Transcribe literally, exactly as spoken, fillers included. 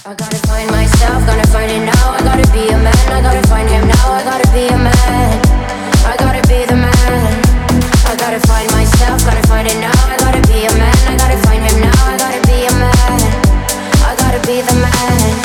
I gotta find myself, gonna find it now. I gotta be a man, I gotta find him now. I gotta be a man, I gotta be the man. I gotta find myself, gotta find it now. I gotta be a man, I gotta find him now. I gotta be a man, I gotta be the man.